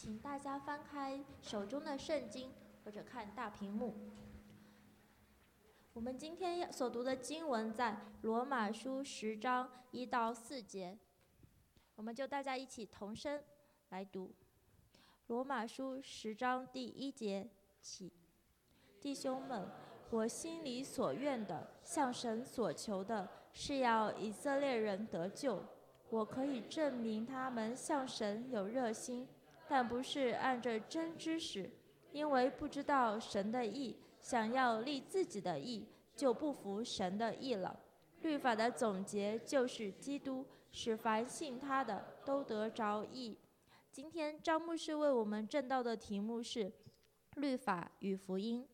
请大家翻开手中的圣经，或者看大屏幕。我们今天所读的经文在罗马书10章1到4节，我们就大家一起同声来读。罗马书10章第1节起：弟兄们，我心里所愿的，向神所求的，是要以色列人得救。我可以证明他们向神有热心，但不是按着真知识，因为不知道神的义，想要立自己的义，就不服神的义了。律法的总结就是基督，使凡信他的都得着义。今天张牧师为我们证道的题目是律法与福音。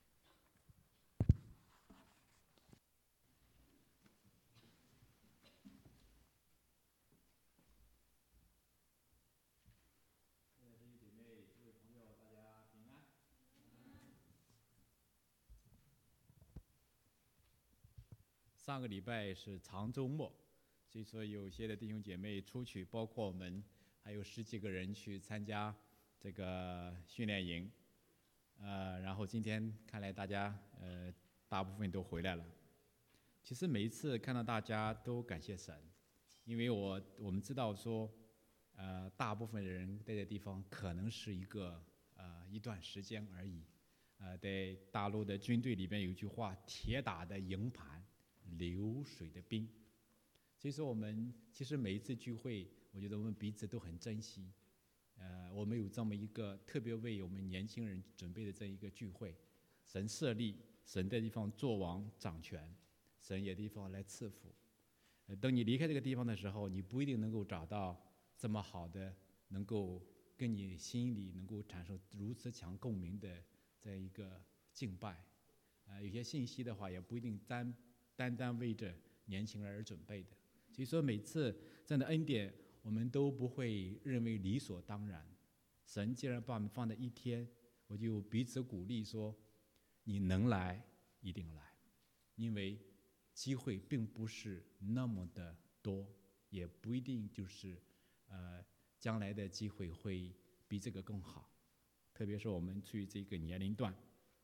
上个礼拜是长周末，所以说有些的弟兄姐妹出去，包括我们还有10几个人去参加这个训练营，然后今天看来大家大部分都回来了。其实每一次看到大家都感谢神，因为我们知道说，大部分的人在这地方可能是一段时间而已。在大陆的军队里边有一句话：铁打的营盘，流水的兵。所以说我们其实每一次聚会，我觉得我们彼此都很珍惜。我们有这么一个特别为我们年轻人准备的这一个聚会，神设立，神在地方作王掌权，神也地方来赐福。等你离开这个地方的时候，你不一定能够找到这么好的，能够跟你心里能够产生如此强共鸣的这一个敬拜。有些信息的话，也不一定单单为着年轻人而准备的。所以说每次这样的恩典，我们都不会认为理所当然。神既然把我们放在一天，我就彼此鼓励说，你能来一定来，因为机会并不是那么的多，也不一定就是将来的机会会比这个更好，特别是我们处于这个年龄段。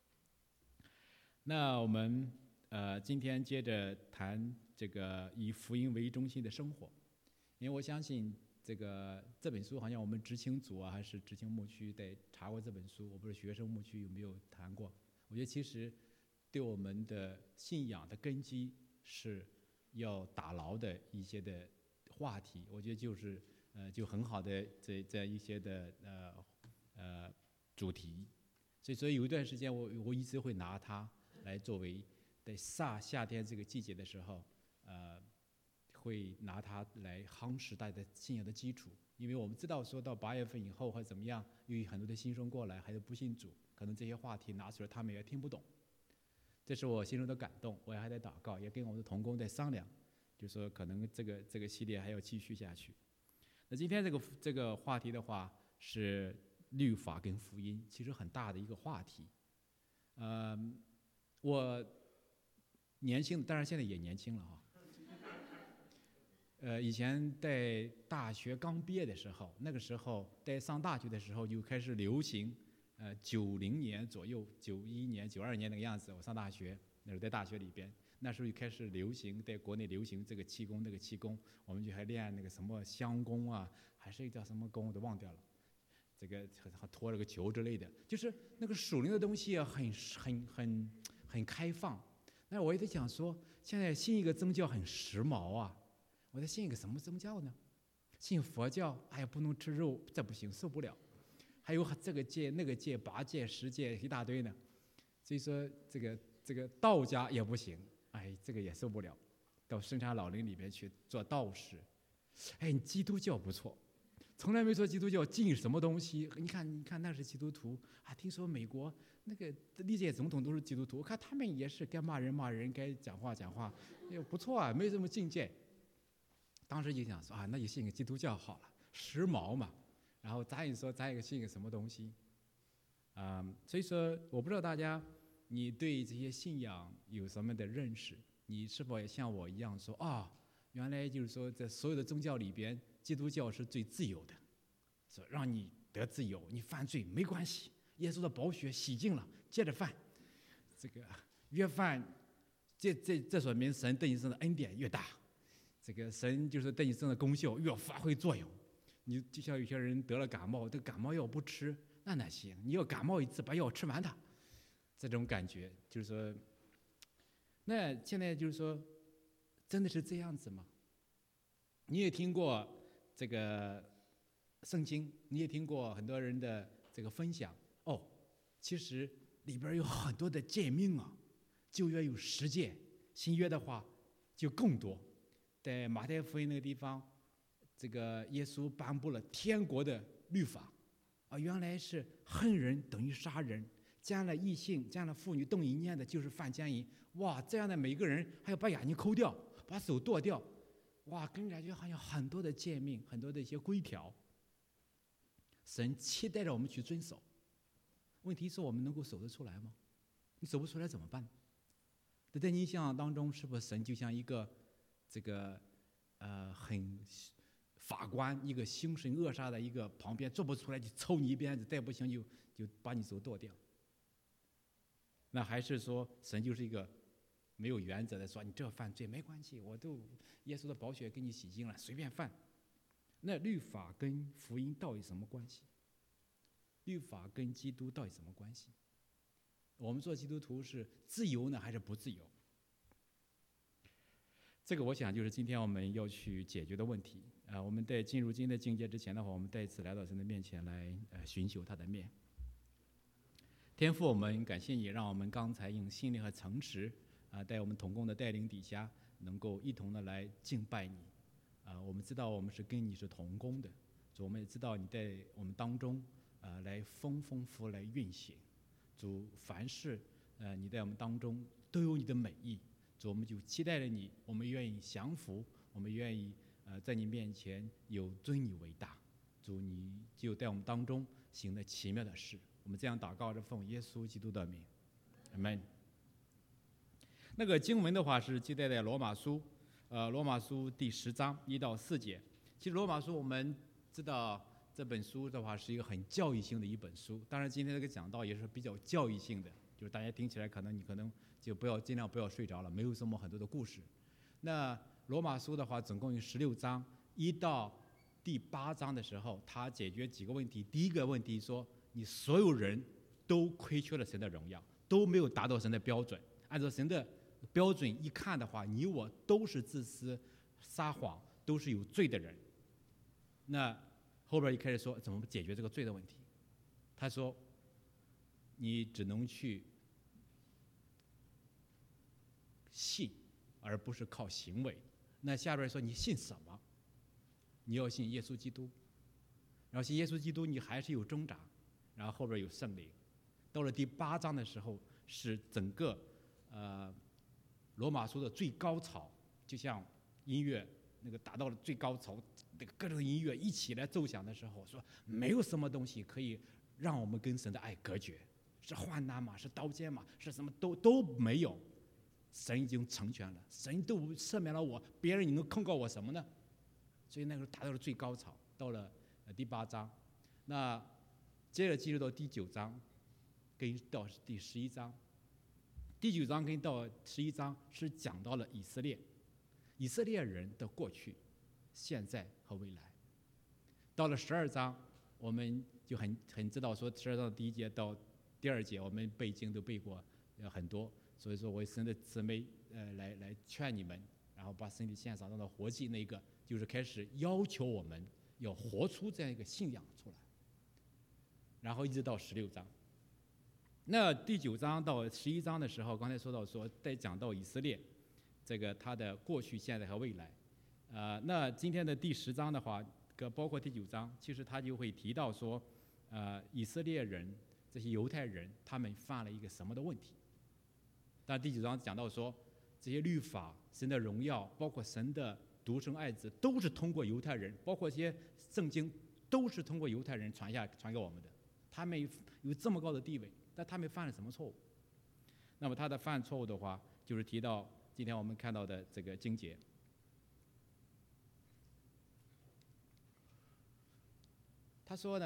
那我们今天接着谈这个以福音为中心的生活，因为我相信这本书好像我们执青组还是执青牧区得查过这本书，我不知道学生牧区有没有谈过。我觉得其实对我们的信仰的根基是要打牢的一些的话题，我觉得就很好的这一些的主题。所以有一段时间我一直会拿它来作为在夏天这个季节的时候，会拿它来夯实大家的信仰的基础。因为我们知道说到8月份以后或者怎么样，由于很多的新生过来还是不信主，可能这些话题拿出来他们也听不懂。这是我心中的感动，我也还在祷告，也跟我们的同工在商量，就说可能这个系列还要继续下去。那今天这个话题的话是律法跟福音，其实很大的一个话题。我年轻，当然现在也年轻了哈。以前在大学刚毕业的时候，那个时候在上大学的时候就开始流行，90年左右，91年、92年那个样子，我上大学，那时候在大学里边，那时候就开始流行，在国内流行这个气功，那个气功，我们就还练那个什么香功啊，还是叫什么功我都忘掉了，这个还拖了个球之类的，就是那个属灵的东西啊，很开放。那我也在想说，现在信一个宗教很时髦啊。我在信一个什么宗教呢？信佛教，哎呀，不能吃肉，这不行，受不了。还有这个戒、那个戒、8戒、10戒一大堆呢。所以说，这个道家也不行，哎，这个也受不了。到深山老林里边去做道士。哎，你基督教不错，从来没说基督教禁什么东西。你看那是基督徒啊。听说美国那个历届总统都是基督徒，我看他们也是该骂人，该讲话，哎，不错啊，没什么境界。当时就想说啊，那就信个基督教好了，时髦嘛。然后咱也信个什么东西，所以说我不知道大家你对这些信仰有什么的认识？你是否也像我一样说啊，原来就是说在所有的宗教里边，基督教是最自由的，说让你得自由，你犯罪没关系，耶稣的宝血洗净了，接着犯。这个越犯，这说明神对你身上的恩典越大，这个神就是对你身上的功效越发挥作用。你就像有些人得了感冒，这个感冒药不吃那哪行？你要感冒一次，把药吃完它，这种感觉就是说，那现在就是说，真的是这样子吗？你也听过这个圣经，你也听过很多人的这个分享哦，其实里边有很多的诫命啊，旧约有10诫，新约的话就更多。在马太福音那个地方，这个耶稣颁布了天国的律法啊，原来是恨人等于杀人，奸了异性、奸了妇女动淫念的，就是犯奸淫。哇，这样的每个人还要把眼睛抠掉，把手剁掉，哇，跟感觉好像很多的诫命，很多的一些规条，神期待着我们去遵守。问题是我们能够守得出来吗？你守不出来怎么办？在你印象当中，是不是神就像一个这个很法官，一个凶神恶煞的一个旁边做不出来就抽你一鞭子，再不行就把你手剁掉？那还是说神就是一个没有原则的说，你这犯罪没关系，我都耶稣的宝血给你洗净了，随便犯？那律法跟福音到底什么关系？律法跟基督到底什么关系？我们做基督徒是自由呢，还是不自由？这个我想就是今天我们要去解决的问题。我们在进入今天的境界之前的话，我们再一次来到神的面前来寻求他的面。天父，我们感谢你，让我们刚才用信灵和诚实在我们同工的带领底下，能够一同的来敬拜你。我们知道我们是跟你是同工的，主，我们也知道你在我们当中来丰富来运行。主，凡事你在我们当中都有你的美意。主，我们就期待着你，我们愿意降服，我们愿意在你面前有尊你为大。主，你就在我们当中行了奇妙的事。我们这样祷告着，奉耶稣基督的名，阿们。那个经文的话是记载在罗马书，罗马书第10章1到4节。其实罗马书我们知道这本书的话是一个很教育性的一本书，当然今天这个讲道也是比较教育性的，就是大家听起来可能就尽量不要睡着了，没有什么很多的故事。那罗马书的话总共有16章，1到第8章的时候，他解决几个问题。第一个问题说，你所有人都亏缺了神的荣耀，都没有达到神的标准。按照神的标准一看的话，你我都是自私、撒谎，都是有罪的人。那后边一开始说怎么解决这个罪的问题？他说，你只能去信，而不是靠行为。那下边说你信什么？你要信耶稣基督，然后信耶稣基督，你还是有挣扎，然后后边有圣灵。到了第8章的时候，是整个罗马书的最高潮，就像音乐那个达到了最高潮，那个各种音乐一起来奏响的时候，说没有什么东西可以让我们跟神的爱隔绝，是患难吗？是刀剑吗？是什么都没有。神已经成全了，神都赦免了我，别人你能控告我什么呢？所以那个时候达到了最高潮，到了第8章，那接着进入到第9章，跟到第11章。第9章跟到11章是讲到了以色列人的过去、现在和未来。到了12章，我们就很知道说12章的第1节到第2节，我们背经都背过很多。所以说我神的姊妹来劝你们，然后把身体献上当做活祭，那个就是开始要求我们要活出这样一个信仰出来。然后一直到16章，那第9章到11章的时候，刚才说到说在讲到以色列这个他的过去、现在和未来。那今天的第10章的话，包括第9章，其实他就会提到说，以色列人这些犹太人他们犯了一个什么的问题。但第9章讲到说，这些律法、神的荣耀，包括神的独生爱子，都是通过犹太人，包括一些圣经，都是通过犹太人传给我们的。他们有这么高的地位，但他们犯了什么错误？那么他的犯错误的话，就是提到今天我们看到的这个经节。他说呢，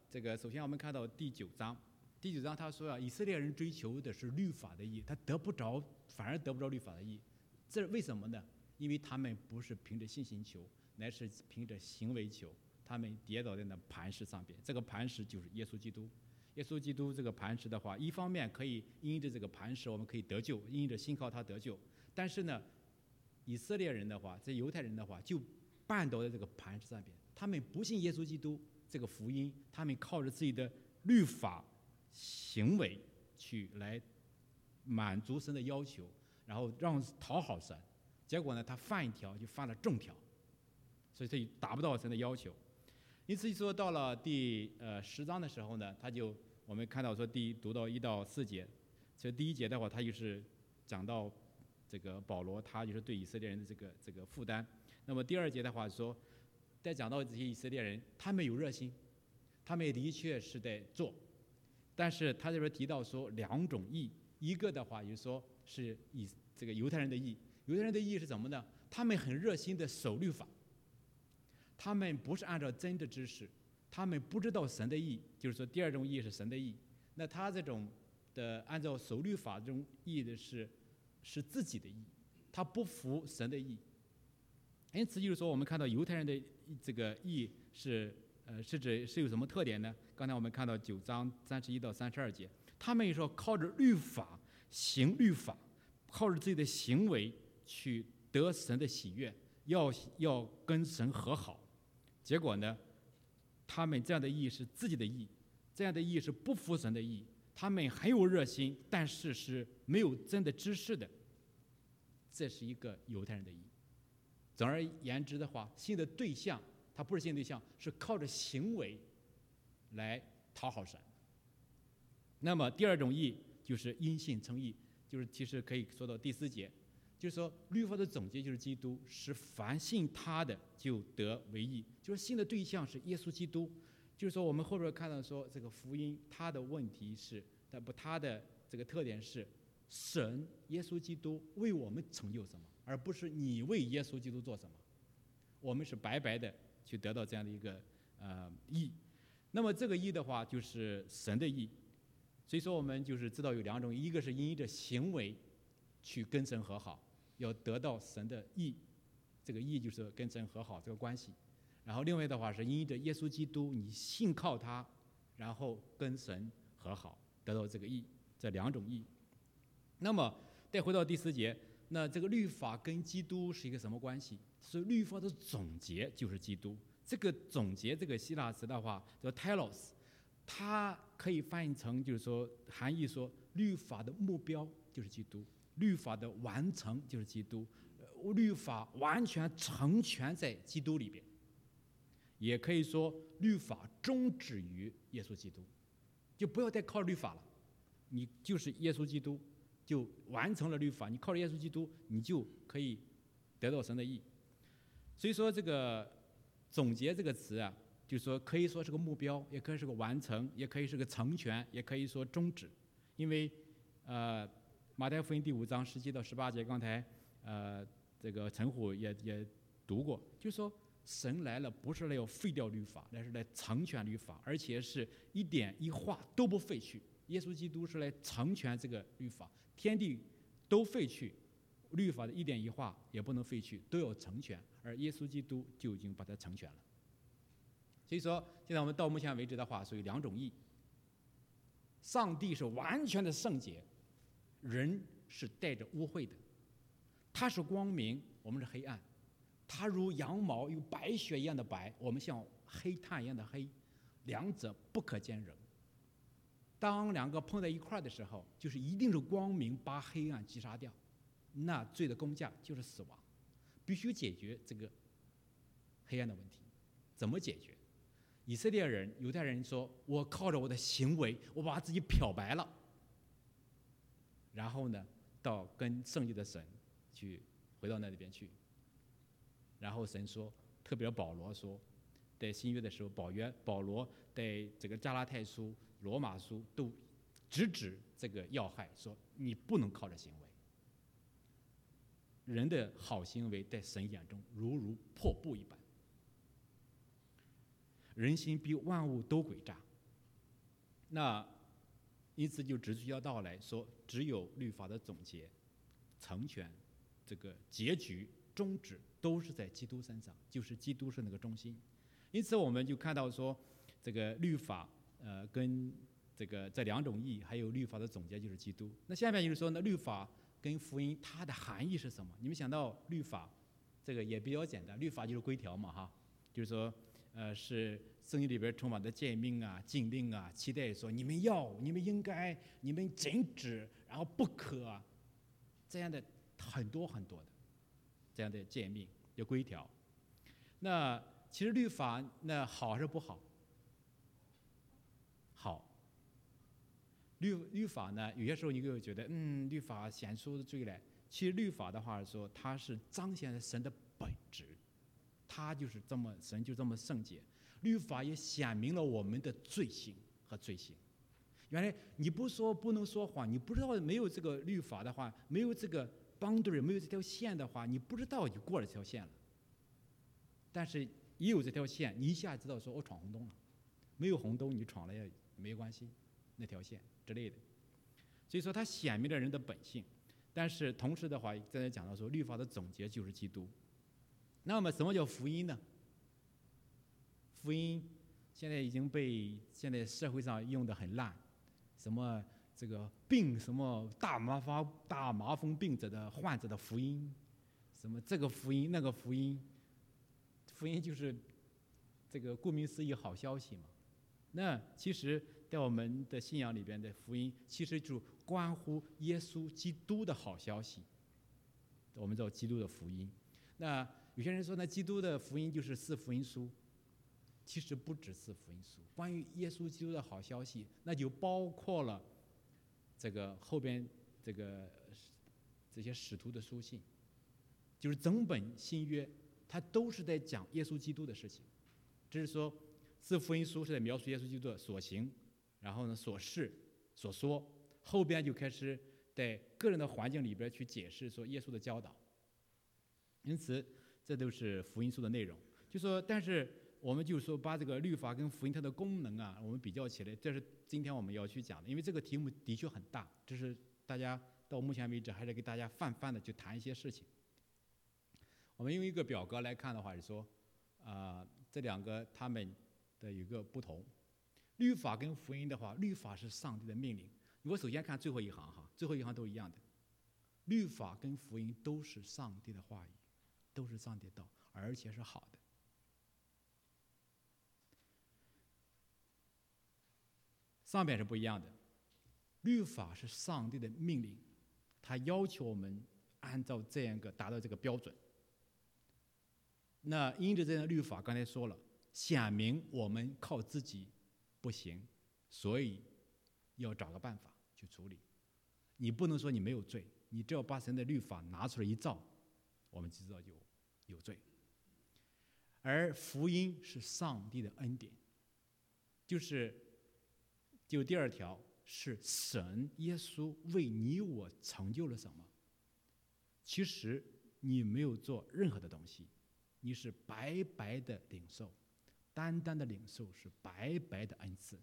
这个，首先我们看到第9章，第9章他说以色列人追求的是律法的义，他得不着，反而得不着律法的义，这为什么呢？因为他们不是凭着信心求，乃是凭着行为求，他们跌倒在那磐石上边，这个磐石就是耶稣基督。耶稣基督这个磐石的话，一方面可以因着这个磐石我们可以得救，因着信靠他得救，但是呢，以色列人的话，这犹太人的话就绊倒在这个磐石上边，他们不信耶稣基督这个福音，他们靠着自己的律法行为去来满足神的要求，然后讨好神，结果呢，他犯一条就犯了重条，所以他达不到神的要求。因此说到了第10章的时候呢，我们看到说读到1到4节，所以第1节的话，他就是讲到这个保罗他就是对以色列人的这个负担。那么第2节的话说，在讲到这些以色列人，他们有热心，他们也的确是在做，但是他这边提到说2种义，一个的话就是说是以这个犹太人的义，犹太人的义是什么呢？他们很热心的守律法，他们不是按照真的知识，他们不知道神的义，就是说第2种义是神的义。那他这种的按照守律法这种义的是自己的义，他不服神的义。因此就是说，我们看到犹太人的这个义是有什么特点呢？刚才我们看到9章31到32节，他们说靠着律法行律法，靠着自己的行为去得神的喜悦，要跟神和好。结果呢，他们这样的义是自己的义，这样的义是不服神的义，他们很有热心，但是是没有真的知识的，这是一个犹太人的义。总而言之的话，信的对象他不是信对象，是靠着行为来讨好神。那么第2种义就是因信称义，就是其实可以说到第4节，就是说律法的总结就是基督，使凡信他的就得为义，就是信的对象是耶稣基督。就是说我们后边看到说这个福音，它的问题是它的这个特点是神耶稣基督为我们成就什么，而不是你为耶稣基督做什么，我们是白白的去得到这样的一个义。那么这个义的话就是神的义，所以说我们就是知道有2种，一个是因着行为去跟神和好，要得到神的义，这个义就是跟神和好这个关系。然后另外的话是因着耶稣基督你信靠他，然后跟神和好，得到这个义，这2种义。那么再回到第4节，那这个律法跟基督是一个什么关系？所以律法的总结就是基督。这个总结这个希腊词的话叫 telos， 它可以翻译成就是说含义说律法的目标就是基督，律法的完成就是基督，律法完全成全在基督里边。也可以说律法终止于耶稣基督，就不要再靠律法了，你就是耶稣基督就完成了律法，你靠着耶稣基督你就可以得到神的义。所以说这个总结这个词啊，就是说可以说是个目标，也可以是个完成，也可以是个成全，也可以说终止。因为马太福音第5章17到18节，刚才这个陈虎也读过，就是说神来了不是来要废掉律法，乃是来成全律法，而且是一点一画都不废去。耶稣基督是来成全这个律法，天地都废去，律法的一点一画也不能废去，都要成全，而耶稣基督就已经把它成全了。所以说现在我们到目前为止的话，属于2种义。上帝是完全的圣洁，人是带着污秽的，他是光明，我们是黑暗，他如羊毛有白雪一样的白，我们像黑炭一样的黑，2者不可兼容。当2个碰在一块的时候，就是一定是光明把黑暗击杀掉，那罪的工价就是死亡，必须解决这个黑暗的问题。怎么解决？以色列人犹太人说，我靠着我的行为我把自己漂白了，然后呢到跟圣洁的神去回到那里边去，然后神说，特别保罗说，在新约的时候，保罗在这个加拉太书、罗马书都直指这个要害，说你不能靠着行为。人的好行为在神眼中如破布一般。人心比万物都诡诈， 那因此就直接要到来说，只有律法的总结、成全、这个结局、终止都是在基督身上，就是基督是那个中心。因此我们就看到说，这个律法跟这两种义，还有律法的总结就是基督。那下面就是说呢，律法跟福音它的含义是什么？你们想到律法，这个也比较简单，律法就是规条嘛，哈，就是说是圣经里边充满的诫命啊、禁令啊，期待说你们要、你们应该、你们禁止，然后不可啊，这样的很多很多的这样的诫命有规条。那其实律法那好还是不好？好。律法呢，有些时候你会觉得，律法显出罪来。其实律法的话说，它是彰显了神的本质，它就是这么神就这么圣洁。律法也显明了我们的罪行和罪行。原来你不说不能说谎，你不知道没有这个律法的话，没有这个 boundary， 没有这条线的话，你不知道你过了这条线了。但是一有这条线，你一下知道说我闯红灯了。没有红灯，你闯了也没关系，那条线之类的。所以说它显明了人的本性。但是同时的话，在这讲到说，律法的总结就是基督。那么什么叫福音呢？福音现在已经被现在社会上用得很烂，什么这个病，什么大麻风病者的患者的福音，什么这个福音那个福音，福音就是这个顾名思义好消息嘛。那其实在我们的信仰里边的福音，其实就关乎耶稣基督的好消息，我们叫基督的福音。那有些人说呢，基督的福音就是4福音书，其实不只是福音书。关于耶稣基督的好消息，那就包括了这个后边这些使徒的书信，就是整本新约，它都是在讲耶稣基督的事情。只是说4福音书是在描述耶稣基督的所行，然后呢所事所说，后边就开始在个人的环境里边去解释说耶稣的教导。因此这都是福音书的内容。就说但是我们就说把这个律法跟福音它的功能啊，我们比较起来，这是今天我们要去讲的。因为这个题目的确很大，这是大家到目前为止还是给大家泛泛的去谈一些事情。我们用一个表格来看的话，是说这两个他们的有一个不同。律法跟福音的话，律法是上帝的命令。我首先看最后一行哈，最后一行都一样的，律法跟福音都是上帝的话语，都是上帝的道，而且是好的。上边是不一样的，律法是上帝的命令，他要求我们按照这样一个达到这个标准。那因着这样的律法，刚才说了，显明我们靠自己不行，所以要找个办法去处理。你不能说你没有罪，你只要把神的律法拿出来一照，我们就知道就有罪。而福音是上帝的恩典，就第2条是神耶稣为你我成就了什么？其实你没有做任何的东西，你是白白的领受，单单的领受是白白的恩赐。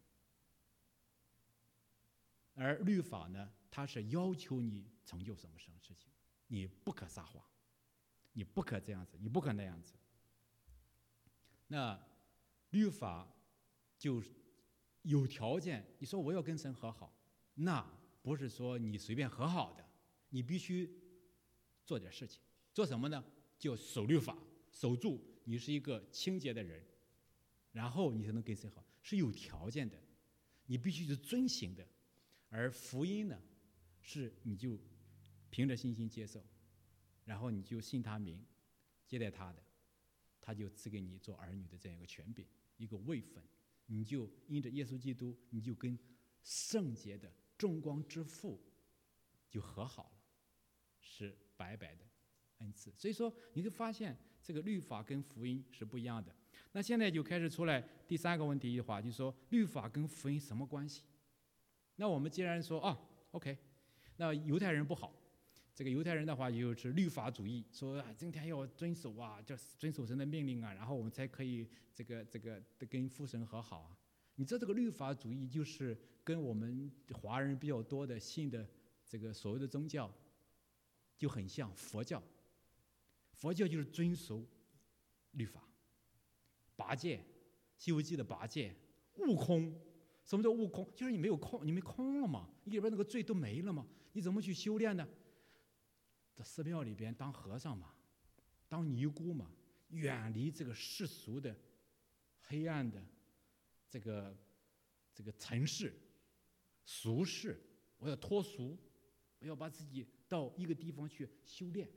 而律法呢，它是要求你成就什么事情，你不可撒谎，你不可这样子，你不可那样子。那律法就有条件，你说我要跟神和好，那不是说你随便和好的，你必须做点事情。做什么呢？就守律法，守住你是一个清洁的人，然后你才能跟神好，是有条件的，你必须是遵行的。而福音呢，是你就凭着信心接受，然后你就信他名，接待他的，他就赐给你做儿女的这样一个权柄，一个位分。你就因着耶稣基督，你就跟圣洁的众光之父就和好了，是白白的恩赐。所以说你会发现这个律法跟福音是不一样的。那现在就开始出来第3个问题的话，就是说律法跟福音什么关系？那我们既然说OK， 那犹太人不好，这个犹太人的话就是律法主义，说今天要遵守就遵守神的命令啊，然后我们才可以这个跟父神和好啊。 你知道这个律法主义就是跟我们华人比较多的信的这个所谓的宗教就很像佛教。佛教就是遵守律法，八戒，《西游记》的八戒，悟空。什么叫悟空？就是你没空，你没空了嘛，你里边那个罪都没了嘛，你怎么去修炼呢？在寺庙里边当和尚嘛，当尼姑嘛，远离这个世俗的黑暗的这个尘世俗世，我要脱俗，我要把自己到一个地方去修炼。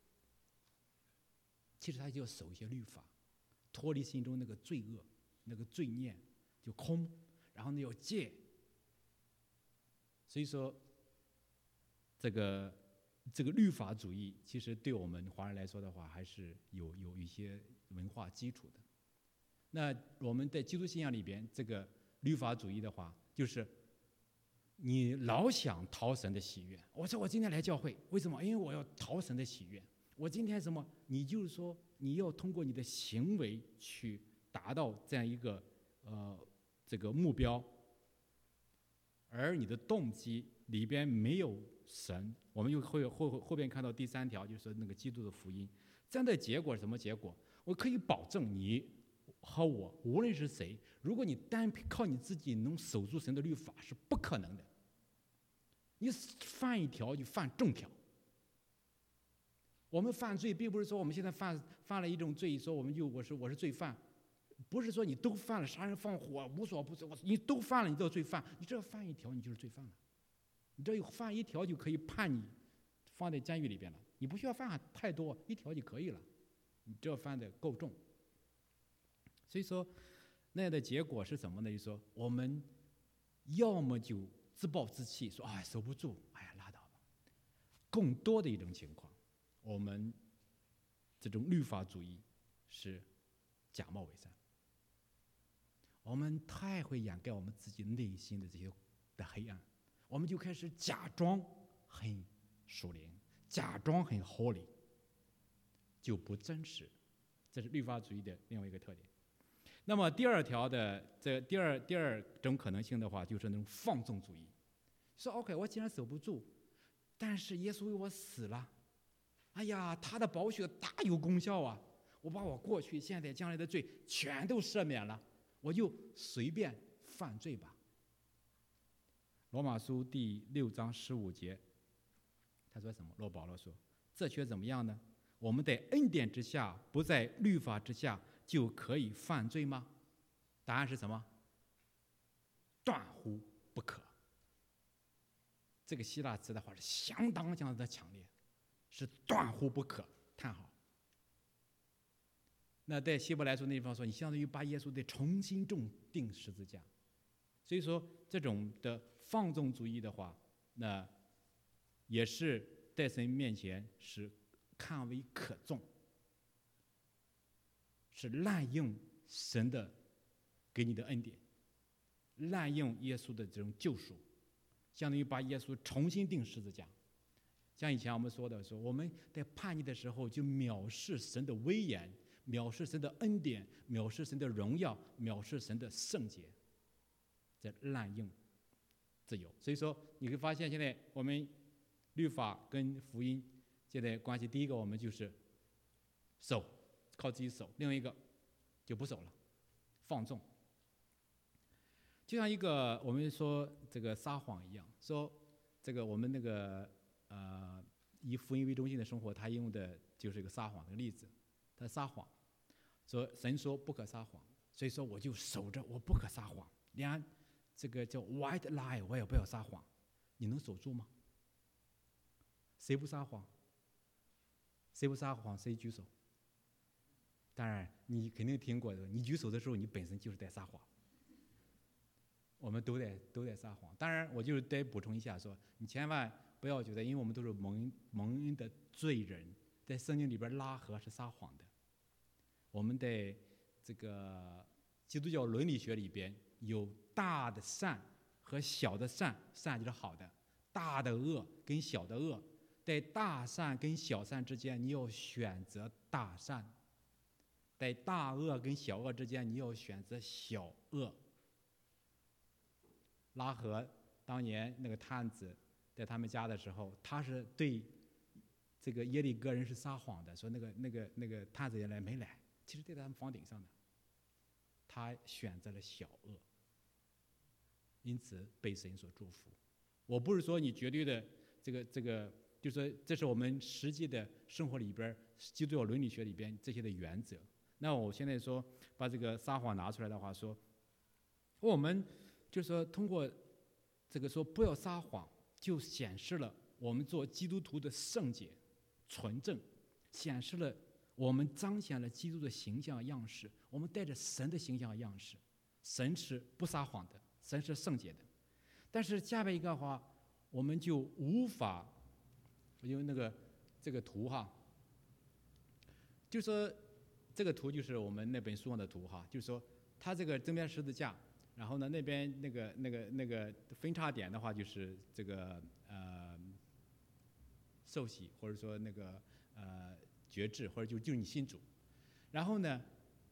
其实他就要守一些律法，脱离心中那个罪恶、那个罪念，就空。然后呢，要戒。所以说，这个律法主义，其实对我们华人来说的话，还是有一些文化基础的。那我们在基督信仰里边，这个律法主义的话，就是你老想讨神的喜悦。我说我今天来教会，为什么？因为我要讨神的喜悦。我今天什么？你就是说你要通过你的行为去达到这样一个这个目标，而你的动机里边没有神，我们又会后边看到第3条，就是那个基督的福音。这样的结果是什么结果？我可以保证你和我，无论是谁，如果你单靠你自己能守住神的律法，是不可能的。你犯一条就犯重条。我们犯罪并不是说我们现在犯了一种罪，说我是罪犯，不是说你都犯了，杀人放火无所不罪，你都犯了，你都罪犯，你只要犯一条，你就是罪犯了。你只要犯一条就可以判你放在监狱里边了，你不需要犯太多，一条就可以了，你只要犯的够重。所以说那样的结果是什么呢？就是说我们要么就自暴自弃，说哎守不住，哎呀拉倒吧。更多的一种情况，我们这种律法主义是假冒伪善。我们太会掩盖我们自己内心的这些的黑暗，我们就开始假装很属灵，假装很 holy， 就不真实。这是律法主义的另外一个特点。那么第二条的第二种可能性的话，就是那种放纵主义。说 OK， 我既然守不住，但是耶稣为我死了，哎呀，他的宝血大有功效啊！我把我过去、现在、将来的罪全都赦免了，我就随便犯罪吧。罗马书第6章15节，他说什么？保罗说：“这却怎么样呢？我们在恩典之下，不在律法之下，就可以犯罪吗？”答案是什么？断乎不可。这个希腊词的话是相当的强烈，是断乎不可。叹号。那在希伯来书那地方说，你相当于把耶稣得重新重钉十字架。所以说，这种的放纵主义的话，那也是在神面前是看为可纵，是滥用神的给你的恩典，滥用耶稣的这种救赎，相当于把耶稣重新钉十字架。像以前我们说的说，我们在叛逆的时候就藐视神的威严，藐视神的恩典，藐视神的荣耀，藐视神的圣洁，在滥用自由。所以说你会发现，现在我们律法跟福音现在关系，第一个我们就是守，靠自己守；另外一个就不守了，放纵。就像一个我们说这个撒谎一样，说这个我们那个以福音为中心的生活，他用的就是一个撒谎的例子。他撒谎，说神说不可撒谎，所以说我就守着，我不可撒谎，连这个叫 white lie 我也不要撒谎。你能守住吗？谁不撒谎？谁不撒谎？谁举手？当然，你肯定听过的。你举手的时候，你本身就是在撒谎。我们都在撒谎。当然，我就得补充一下说，你千万不要觉得，因为我们都是蒙恩的罪人，在圣经里边拉合是撒谎的。我们在这个基督教伦理学里边有大的善和小的善，善就是好的；大的恶跟小的恶，在大善跟小善之间，你要选择大善；在大恶跟小恶之间，你要选择小恶。 拉合当年那个探子在他们家的时候，他是对这个耶利哥人是撒谎的，说那个探子原来没来，其实在他们房顶上的。他选择了小恶，因此被神所祝福。我不是说你绝对的这个，就是说这是我们实际的生活里边基督教伦理学里边这些的原则。那我现在说把这个撒谎拿出来的话，说我们就是说通过这个说不要撒谎，就显示了我们做基督徒的圣洁、纯正，显示了我们彰显了基督的形象样式，我们带着神的形象样式。神是不撒谎的，神是圣洁的。但是下边一个的话，我们就无法，因为这个图哈，就说这个图就是我们那本书上的图哈，就是说它这个正边十字架，然后呢那边那个分叉点的话就是这个受洗或者说那个决志或者就救你信主，然后呢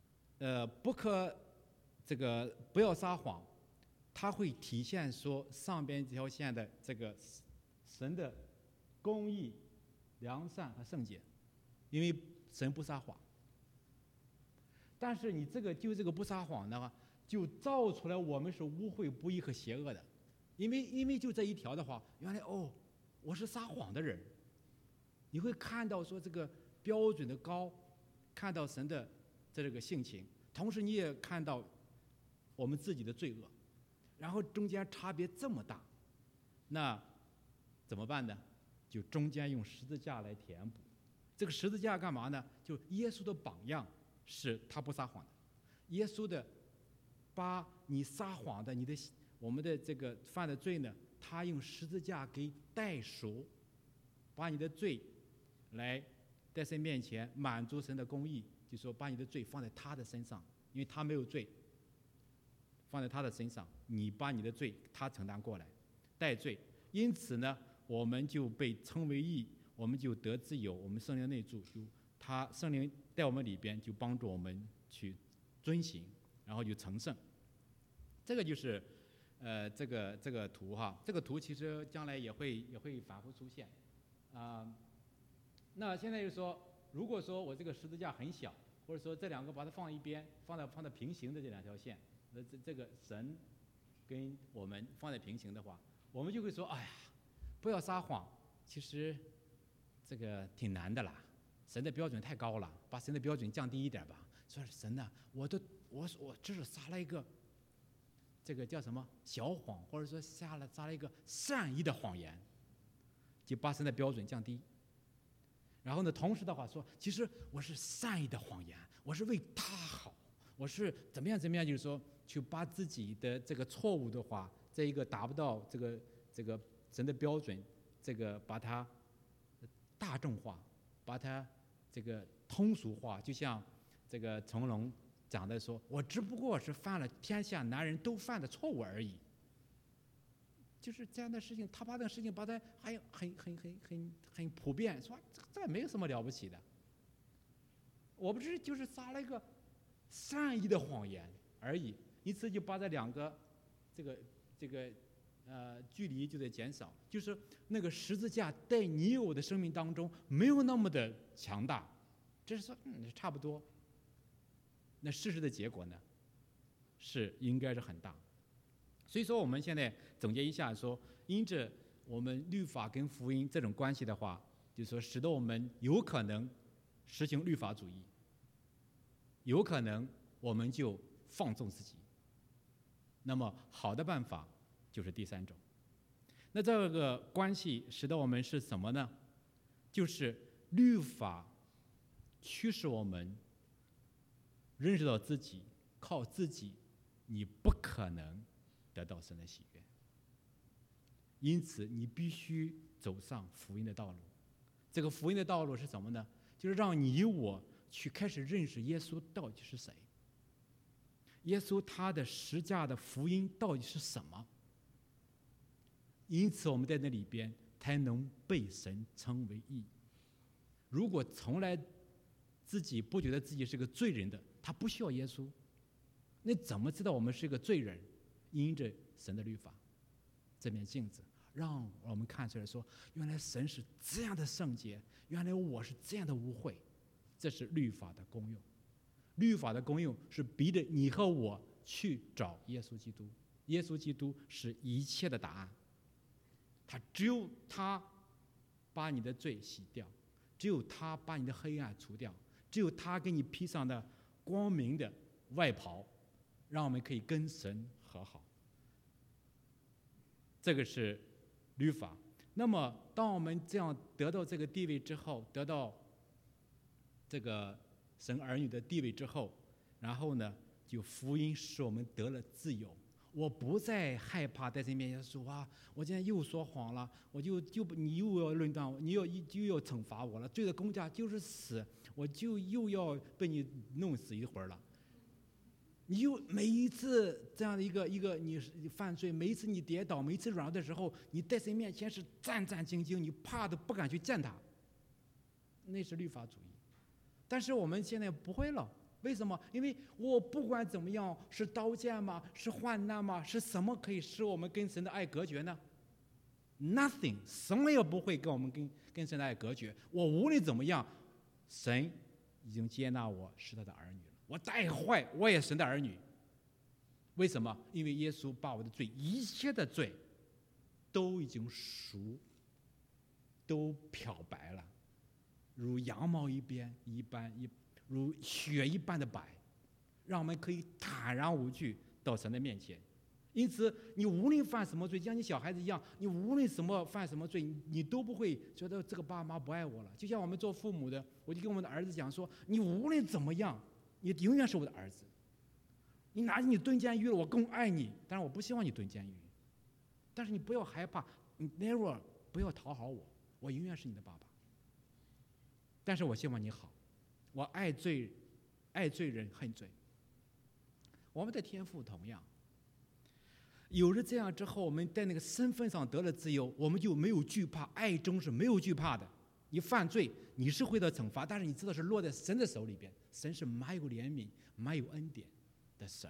不要撒谎，它会体现说上边这条线的这个神的公义、良善和圣洁，因为神不撒谎。但是你这个不撒谎的话，就造出来我们是污秽、不义和邪恶的，因为就这一条的话，原来我是撒谎的人。你会看到说这个标准的高，看到神的这个性情，同时你也看到我们自己的罪恶，然后中间差别这么大，那怎么办呢？就中间用十字架来填补。这个十字架干嘛呢？就耶稣的榜样是他不撒谎的，耶稣的把你撒谎的我们的这个犯的罪呢，他用十字架给代赎，把你的罪来在神面前满足神的公义，就说把你的罪放在他的身上，因为他没有罪，放在他的身上，你把你的罪他承担过来，代罪。因此呢，我们就被称为义，我们就得自由，我们圣灵内住，就他圣灵在我们里边，就帮助我们去遵行，然后就成圣。这个就是这个图哈，这个图其实将来也会反复出现那现在就是说，如果说我这个十字架很小，或者说这两个把它放一边，放在平行的这两条线，那这个神跟我们放在平行的话，我们就会说，哎呀，不要撒谎，其实这个挺难的啦，神的标准太高了，把神的标准降低一点吧。说神呢，我只是撒了一个这个叫什么小谎，或者说撒了一个善意的谎言，就把神的标准降低。然后呢，同时的话说，其实我是善意的谎言，我是为他好，我是怎么样，就是说去把自己的这个错误的话，这一个达不到这个神的标准，这个把它大众化，把它这个通俗化，就像这个成龙讲的说，我只不过是犯了天下男人都犯的错误而已。就是这样的事情，他把这个事情把它还很普遍，说这没有什么了不起的。我不是就是撒了一个善意的谎言而已，因此就把这两个这个距离就在减少，就是那个十字架在你我的生命当中没有那么的强大，这是说差不多。那事实的结果呢，应该是很大。所以说我们现在总结一下说，因着我们律法跟福音这种关系的话，就是说使得我们有可能实行律法主义，有可能我们就放纵自己。那么好的办法就是第三种。那这个关系使得我们是什么呢？就是律法驱使我们认识到自己靠自己你不可能得到神的喜悦，因此你必须走上福音的道路。这个福音的道路是什么呢？就是让你我去开始认识耶稣到底是谁，耶稣他的十架的福音到底是什么。因此我们在那里边才能被神称为义。如果从来自己不觉得自己是个罪人的，他不需要耶稣，那怎么知道我们是个罪人？因着神的律法， 这面镜子，让我们看出来说，原来神是这样的圣洁，原来我是这样的污秽。这是律法的功用。律法的功用是逼着你和我去找耶稣基督。耶稣基督是一切的答案，只有他把你的罪洗掉，只有他把你的黑暗除掉，只有他给你披上的光明的外袍，让我们可以跟神和好。这个是律法。那么当我们这样得到这个地位之后，得到这个神儿女的地位之后，然后呢，就福音使我们得了自由。我不再害怕在这面前说啊，我今天又说谎了，你又要论断我，你又要惩罚我了，罪的工价就是死，我又要被你弄死一会儿了。你又每一次这样的一个你犯罪，每一次你跌倒，每一次软弱的时候，你在神面前是战战兢兢，你怕都不敢去见他。那是律法主义。但是我们现在不会了，为什么？因为我不管怎么样，是刀剑吗？是患难吗？是什么可以使我们跟神的爱隔绝呢？ Nothing， 什么也不会跟我们跟神的爱隔绝。我无论怎么样，神已经接纳我是他的儿女了。我再坏，我也是神的儿女。为什么？因为耶稣把我的罪，一切的罪，都已经都漂白了，如羊毛一般，如雪一般的白，让我们可以坦然无惧到神的面前。因此，你无论犯什么罪，像你小孩子一样，你无论犯什么罪，你都不会觉得这个爸妈不爱我了。就像我们做父母的，我就跟我们的儿子讲说，你无论怎么样，你永远是我的儿子。你哪怕你蹲监狱了，我更爱你。当然，我不希望你蹲监狱，但是你不要害怕，你 never 不要讨好我，我永远是你的爸爸。但是我希望你好，我爱罪人恨罪。我们的天父同样。有了这样之后，我们在那个身份上得了自由，我们就没有惧怕，爱中是没有惧怕的。你犯罪，你是会得惩罚，但是你知道是落在神的手里边，神是蛮有怜悯、蛮有恩典的神。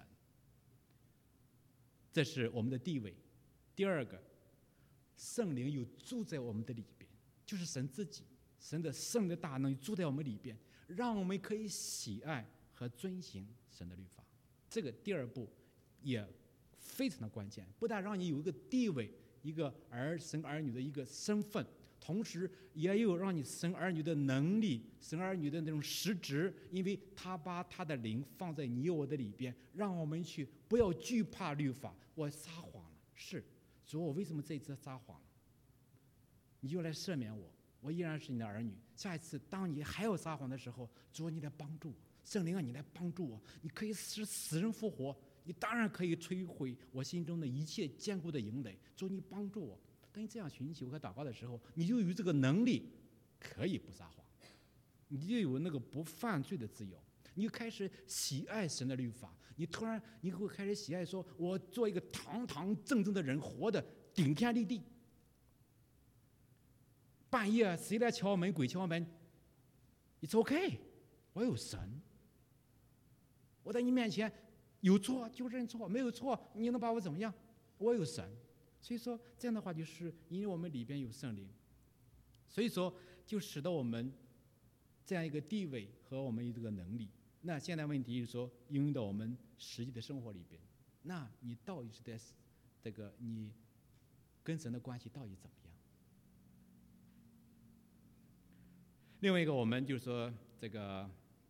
这是我们的地位。第二个，圣灵又住在我们的里边，就是神自己，神的圣的大能住在我们里边，让我们可以喜爱和遵行神的律法。这个第二步也非常的关键，不但让你有一个地位，一个神儿女的一个身份，同时也有让你神儿女的能力，神儿女的那种实质，因为他把他的灵放在你我的里边，让我们去不要惧怕律法。我撒谎了，是主，我为什么这一次撒谎了？你就来赦免我，我依然是你的儿女。下一次当你还要撒谎的时候，主，你来帮助我，圣灵啊，你来帮助我，你可以使死人复活。你当然可以摧毁我心中的一切坚固的营垒，主，你帮助我。当你这样寻求和祷告的时候，你就有这个能力，可以不撒谎，你就有那个不犯罪的自由。你就开始喜爱神的律法，你会开始喜爱说，我做一个堂堂正正的人，活得顶天立地。半夜谁来敲门，鬼敲门 ，It's OK， 我有神，我在你面前。有错就认错，没有错你能把我怎么样？我有神，所以说这样的话，就是因为我们里边有圣灵，所以说就使得我们这样一个地位和我们有这个能力。那现在问题是说，应用到我们实际的生活里边，那你到底是在这个你跟神的关系到底怎么样？另外一个，我们就是说这个。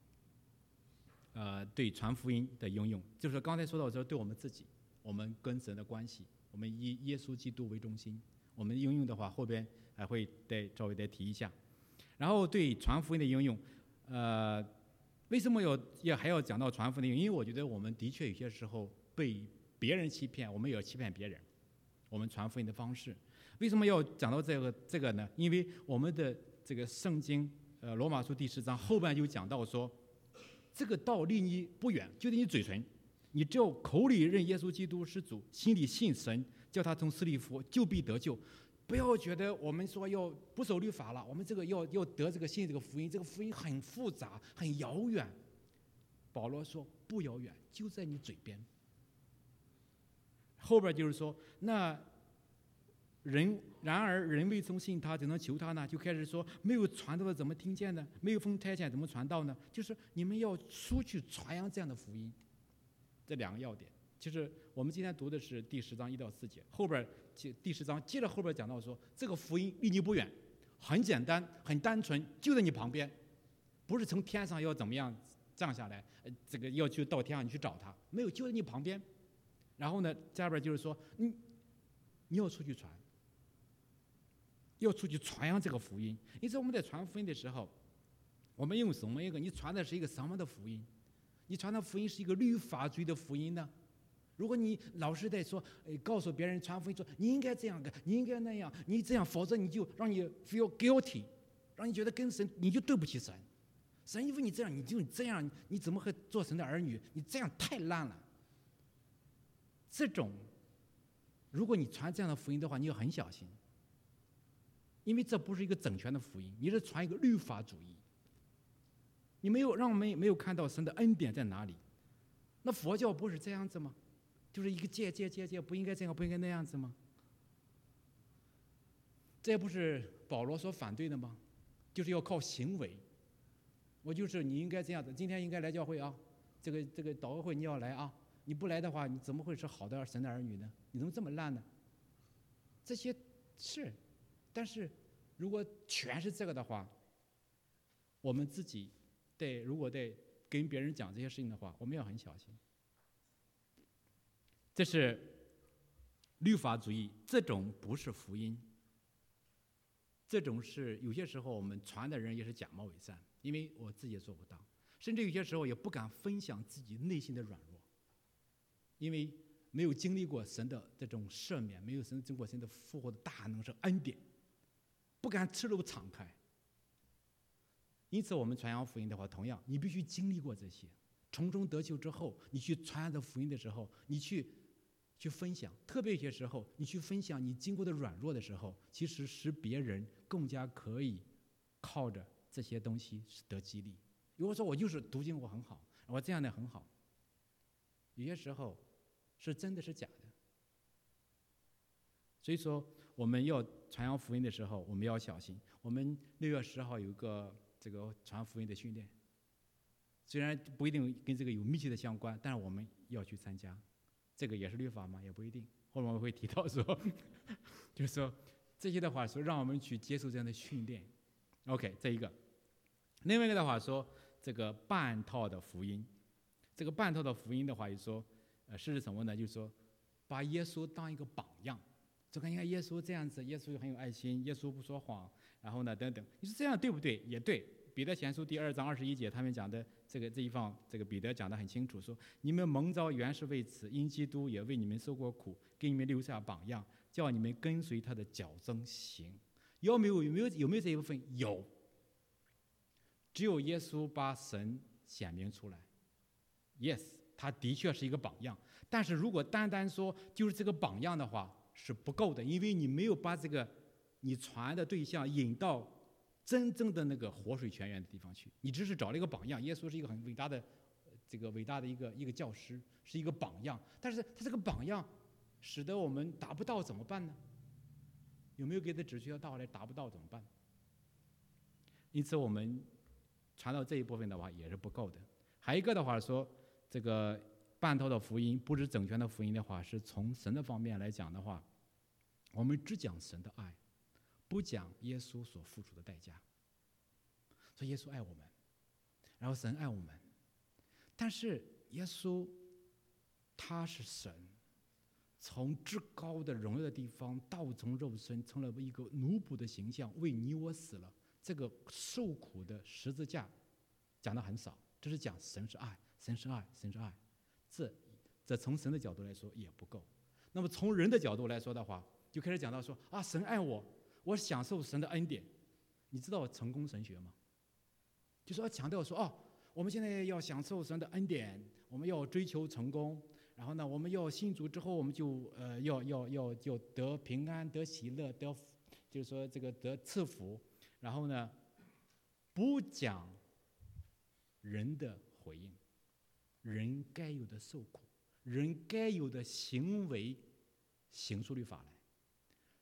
对传福音的应用，就是刚才说到说，对我们自己，我们跟神的关系，我们以耶稣基督为中心，我们应用的话，后边还会稍微再提一下。然后对传福音的应用，为什么还要讲到传福音的应用？因为我觉得我们的确有些时候被别人欺骗，我们也要欺骗别人。我们传福音的方式，为什么要讲到这个呢？因为我们的这个圣经，罗马书第10章后半就讲到说。这个道离你不远，就在你嘴唇。你只要口里认耶稣基督是主，心里信神，叫他从死里复活，就必得救。不要觉得我们说要不守律法了，我们这个要得这个信这个福音，这个福音很复杂，很遥远。保罗说不遥远，就在你嘴边。后边就是说，那然而人未曾信他，怎能求他呢？就开始说，没有传道的怎么听见呢？没有奉差遣怎么传道呢？就是你们要出去传扬这样的福音。这两个要点，就是我们今天读的是第10章1到4节，后边第10章接着后边讲到说，这个福音离你不远，很简单，很单纯，就在你旁边，不是从天上要怎么样降下来，这个要去到天上你去找他，没有，就在你旁边。然后呢，下边就是说，你要出去传，要出去传扬这个福音。因此我们在传福音的时候，我们用什么一个？你传的是一个什么的福音？你传的福音是一个律法主义的福音呢？如果你老是在说，告诉别人传福音说你应该这样干，你应该那样，你这样，否则你就让你 feel guilty， 让你觉得跟神你就对不起神。神因为你这样，你就这样，你怎么会做神的儿女？你这样太烂了。这种，如果你传这样的福音的话，你要很小心，因为这不是一个整全的福音，你是传一个律法主义。你没有让我们没有看到神的恩典在哪里？那佛教不是这样子吗？就是一个戒，不应该这样，不应该那样子吗？这不是保罗所反对的吗？就是要靠行为。我就是你应该这样子，今天应该来教会啊，这个祷告会你要来啊，你不来的话，你怎么会是好的神的儿女呢？你怎么这么烂呢？这些是，但是如果全是这个的话，我们自己如果在跟别人讲这些事情的话，我们要很小心。这是律法主义，这种不是福音，这种是有些时候我们传的人也是假冒伪善，因为我自己也做不到，甚至有些时候也不敢分享自己内心的软弱，因为没有经历过神的这种赦免，没有经历过神的复活的大能是恩典，不敢赤裸敞开。因此我们传扬福音的话，同样你必须经历过这些，从中得救之后，你去传扬这福音的时候，你去分享，特别有些时候你去分享你经过的软弱的时候，其实使别人更加可以靠着这些东西得激励。如果说我就是读经我很好，我这样的很好，有些时候是真的是假的。所以说我们要传扬福音的时候，我们要小心。我们6月10号有一个这个传福音的训练，虽然不一定跟这个有密切的相关，但是我们要去参加。这个也是律法吗？也不一定。后面我会提到说，就是说这些的话说，让我们去接受这样的训练。OK， 这一个。另外一个的话说，这个半套的福音，这个半套的福音的话，就说，是什么呢？就是说，把耶稣当一个榜样，就看你看耶稣这样子，耶稣很有爱心，耶稣不说谎，然后呢等等，你说这样对不对？也对。彼得前书第2章21节，他们讲的这个彼得讲得很清楚，说你们蒙召原是为此，因基督也为你们受过苦，给你们留下榜样，叫你们跟随他的脚踪行。有没有这一部分？有。只有耶稣把神显明出来 ，yes， 他的确是一个榜样。但是如果单单说就是这个榜样的话，是不够的，因为你没有把这个你传的对象引到真正的那个活水泉源的地方去，你只是找了一个榜样。耶稣是一个很伟大的，一个教师，是一个榜样。但是他这个榜样，使得我们达不到怎么办呢？有没有给他指出要到来达不到怎么办？因此我们传到这一部分的话也是不够的。还有一个的话说，这个半套的福音不是整全的福音的话，是从神的方面来讲的话，我们只讲神的爱，不讲耶稣所付出的代价。所以耶稣爱我们，然后神爱我们，但是耶稣他是神，从至高的荣耀的地方道成肉身，成了一个奴仆的形象，为你我死了。这个受苦的十字架讲得很少，这是讲神是爱，神是爱，神是爱。这从神的角度来说也不够。那么从人的角度来说的话，就开始讲到说啊，神爱我，我享受神的恩典。你知道成功神学吗？就说强调说哦，我们现在要享受神的恩典，我们要追求成功，然后呢，我们要信主之后，我们就要得平安、得喜乐、就是说这个得赐福，然后呢，不讲人的回应，人该有的受苦，人该有的行为，行出律法来。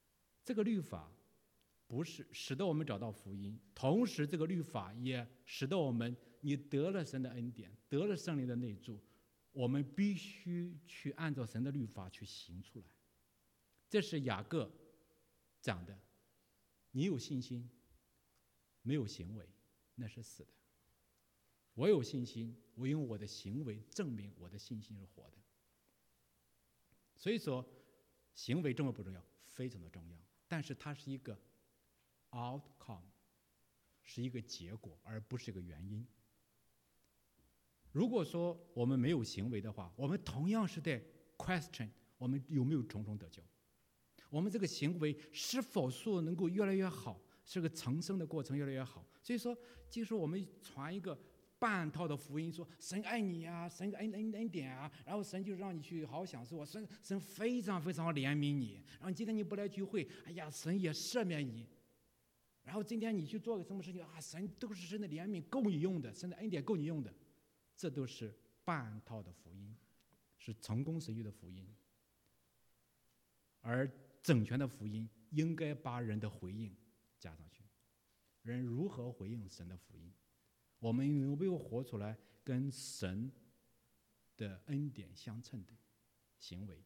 这个律法不是使得我们找到福音，同时这个律法也使得我们你得了神的恩典，得了圣灵的内住，我们必须去按照神的律法去行出来。这是雅各讲的，你有信心没有行为那是死的，我有信心，我用我的行为证明我的信心是活的。所以说行为重要不重要？非常的重要，但是它是一个 outcome， 是一个结果，而不是一个原因。如果说我们没有行为的话，我们同样是在 question 我们有没有重生得救，我们这个行为是否说能够越来越好，是个成圣的过程越来越好。所以说就是我们传一个半套的福音，说神爱你啊，神恩典啊，然后神就让你去好好享受啊，神非常非常怜悯你，然后今天你不来聚会，哎呀，神也赦免你，然后今天你去做个什么事情啊，神都是神的怜悯够你用的，神的恩典够你用的，这都是半套的福音，是成功神谕的福音。而整全的福音应该把人的回应加上去，人如何回应神的福音，我们有没有活出来跟神的恩典相称的行为？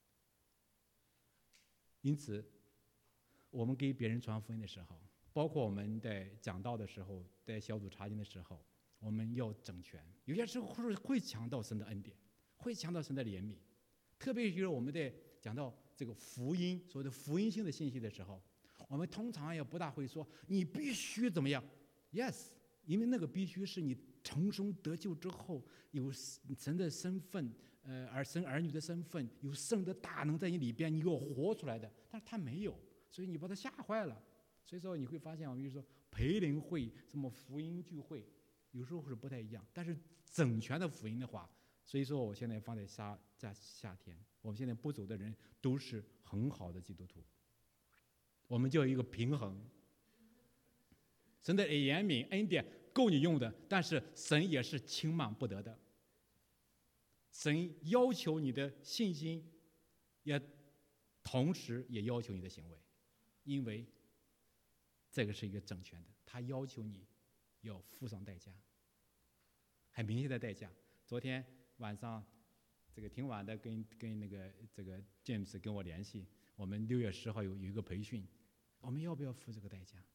因此我们给别人传福音的时候，包括我们在讲道的时候，在小组查经的时候，我们要整全。有些时候会强调神的恩典，会强调神的怜悯，特别是我们在讲到这个福音，所谓的福音性的信息的时候，我们通常也不大会说你必须怎么样 ，yes， 因为那个必须是你重生得救之后有神的身份，神儿女的身份，有圣的大能在你里边，你给我活出来的。但是他没有，所以你把他吓坏了。所以说你会发现，我们比如说培灵会、什么福音聚会，有时候是不太一样。但是整全的福音的话，所以说我现在放在夏天，我们现在不走的人都是很好的基督徒。我们就有一个平衡，神的怜悯恩典够你用的，但是神也是轻慢不得的。神要求你的信心，也同时也要求你的行为，因为这个是一个整全的，他要求你要付上代价，很明显的代价。昨天晚上这个挺晚的跟那个这个 James 跟我联系，我们6月10号有一个培训，我们要不要付这个代价？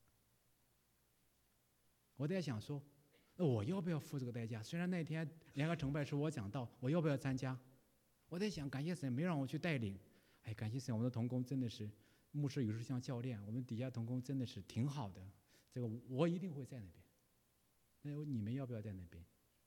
我在想说，我要不要付这个代价？虽然那天联合崇拜是我讲道，我要不要参加？我在想，感谢神没让我去带领，哎，感谢神，我们的同工真的是，牧师有时候像教练，我们底下同工真的是挺好的，这个我一定会在那边。那你们要不要在那边？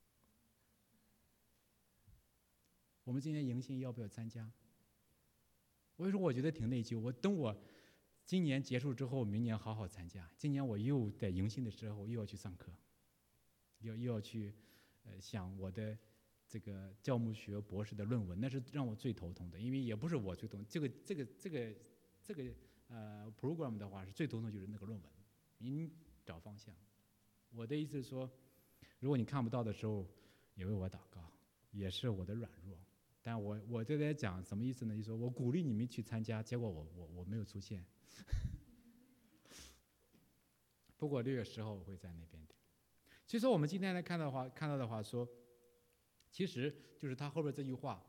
我们今年迎新要不要参加？我说我觉得挺内疚，等我今年结束之后，明年好好参加。今年我又在迎新的时候又要去上课，又要去想我的这个教牧学博士的论文，那是让我最头痛的，因为也不是我最头痛，这个program 的话是最头痛就是那个论文，您找方向。我的意思是说，如果你看不到的时候，也为我祷告，也是我的软弱。但我就在讲什么意思呢？就是说我鼓励你们去参加，结果我没有出现。不过6月10号我会在那边的。所以说我们今天来看到的话说，其实就是他后边这句话，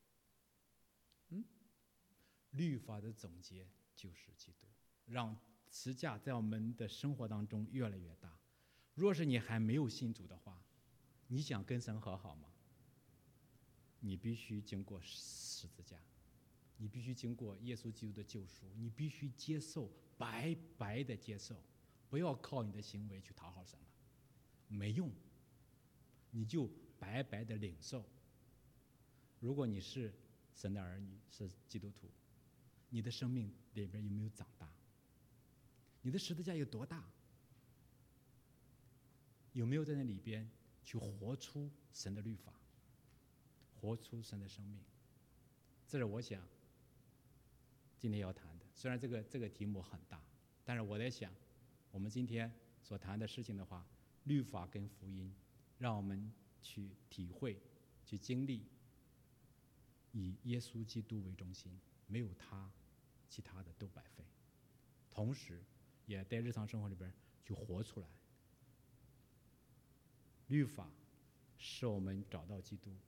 律法的总结就是基督，让十架在我们的生活当中越来越大。若是你还没有信主的话，你想跟神和好吗？你必须经过十字架，你必须经过耶稣基督的救赎，你必须接受，白白的接受，不要靠你的行为去讨好神了，没用，你就白白的领受。如果你是神的儿女，是基督徒，你的生命里边有没有长大？你的十字架有多大？有没有在那里边去活出神的律法，活出神的生命？这是我想今天要谈的。虽然这个题目很大，但是我在想，我们今天所谈的事情的话，律法跟福音，让我们去体会、去经历，以耶稣基督为中心，没有他，其他的都白费。 同时也在日常生活里边去活出来。律法使我们找到基督，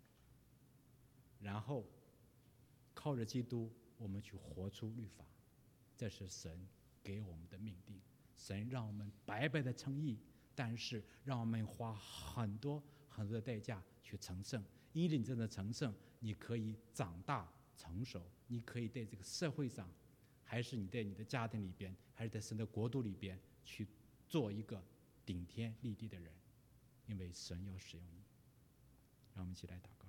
然后靠着基督我们去活出律法，这是神给我们的命定。神让我们白白的称义，但是让我们花很多很多的代价去成圣。因着你这样的成圣，你可以长大成熟，你可以在这个社会上，还是你在你的家庭里边，还是在神的国度里边，去做一个顶天立地的人，因为神要使用你。让我们一起来祷告。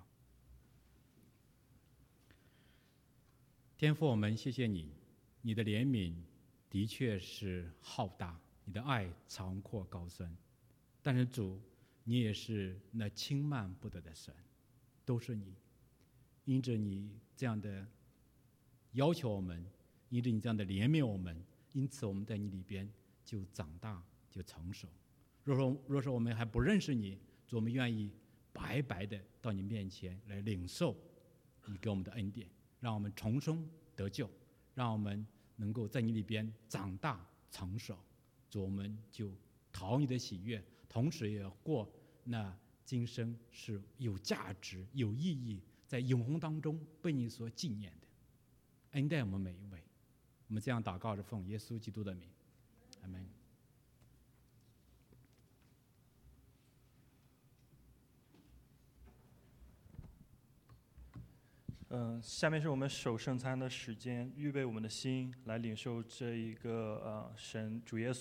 天父，我们谢谢你，你的怜悯的确是浩大，你的爱长阔高深，但是主，你也是那轻慢不得的神，都是你。因着你这样的要求我们，因着你这样的怜悯我们，因此我们在你里边就长大，就成熟。若说我们还不认识你，主，我们愿意白白的到你面前来领受你给我们的恩典，让我们重生得救，让我们能够在你里边长大成熟。主，我们就讨你的喜悦，同时也要过那今生是有价值有意义，在永恒当中被你所纪念的。恩待我们每一位。我们这样祷告是奉耶稣基督的名，阿们。 下面是我们守圣餐的时间，预备我们的心来领受这一个神主耶稣